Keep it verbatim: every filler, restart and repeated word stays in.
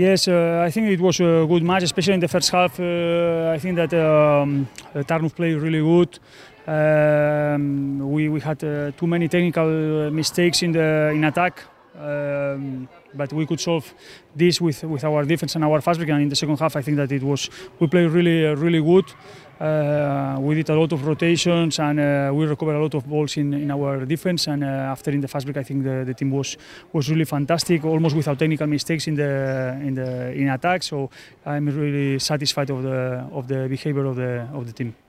Yes, uh, I think it was a good match, especially in the first half. Uh, I think that um, Tarnów played really good. Um, we we had uh, too many technical mistakes in the in attack, um, but we could solve this with with our defense and our fast break. And in the second half, I think that it was we played really uh, really good. Uh, we did a lot of rotations and uh, we recovered a lot of balls in, in our defense. And uh, after in the fast break, I think the, the team was was really fantastic, almost without technical mistakes in the in the in attack. So I'm really satisfied of the of the behavior of the of the team.